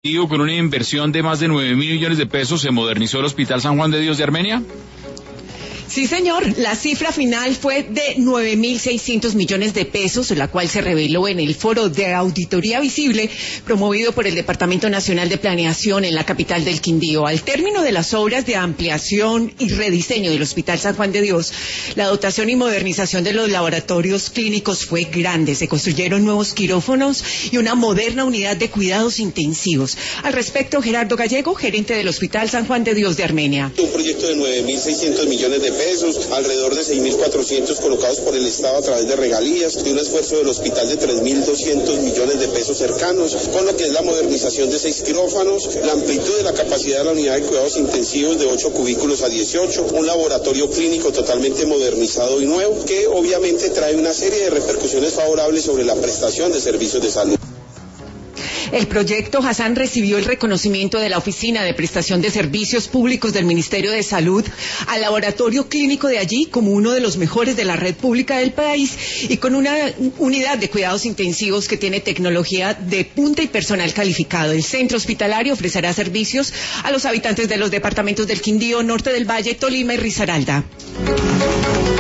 Con una inversión de más de 9.000 millones de pesos se modernizó el Hospital San Juan de Dios de Armenia. Sí, señor. La cifra final fue de 9.600 millones de pesos, la cual se reveló en el foro de auditoría visible promovido por el Departamento Nacional de Planeación en la capital del Quindío. Al término de las obras de ampliación y rediseño del Hospital San Juan de Dios, la dotación y modernización de los laboratorios clínicos fue grande. Se construyeron nuevos quirófanos y una moderna unidad de cuidados intensivos. Al respecto, Gerardo Gallego, gerente del Hospital San Juan de Dios de Armenia. Un proyecto de 9.600 millones de pesos, alrededor de 6.400 colocados por el Estado a través de regalías, de un esfuerzo del hospital de 3.200 millones de pesos cercanos, con lo que es la modernización de 6 quirófanos, la amplitud de la capacidad de la unidad de cuidados intensivos de 8 cubículos a 18, un laboratorio clínico totalmente modernizado y nuevo, que obviamente trae una serie de repercusiones favorables sobre la prestación de servicios de salud. El proyecto Hassan recibió el reconocimiento de la Oficina de Prestación de Servicios Públicos del Ministerio de Salud al laboratorio clínico de allí como uno de los mejores de la red pública del país y con una unidad de cuidados intensivos que tiene tecnología de punta y personal calificado. El centro hospitalario ofrecerá servicios a los habitantes de los departamentos del Quindío, Norte del Valle, Tolima y Risaralda.